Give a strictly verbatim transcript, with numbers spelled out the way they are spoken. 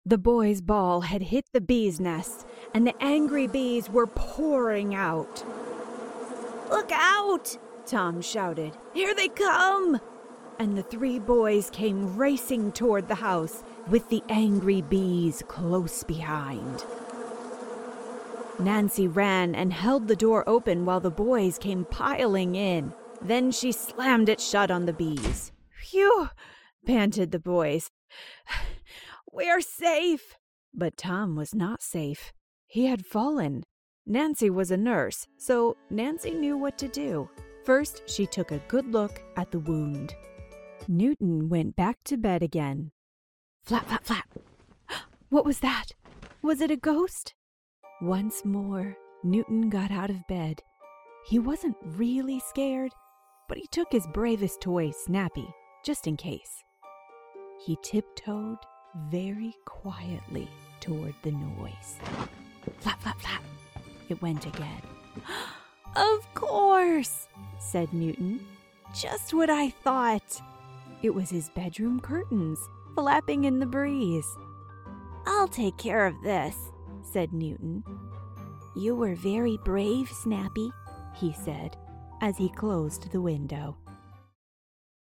The boys' ball had hit the bees' nest, and the angry bees were pouring out. "Look out!" Tom shouted. "Here they come!" And the three boys came racing toward the house, with the angry bees close behind. Nancy ran and held the door open while the boys came piling in. Then she slammed it shut on the bees. "Phew!" panted the boys. "We're safe!" But Tom was not safe. He had fallen. Nancy was a nurse, so Nancy knew what to do. First, she took a good look at the wound. Newton went back to bed again. Flap, flap, flap. What was that? Was it a ghost? Once more, Newton got out of bed. He wasn't really scared, but he took his bravest toy, Snappy, just in case. He tiptoed very quietly toward the noise. Flap, flap, flap. It went again. "Of course," said Newton. "Just what I thought." It was his bedroom curtains, flapping in the breeze. "I'll take care of this," said Newton. "You were very brave, Snappy," he said, as he closed the window.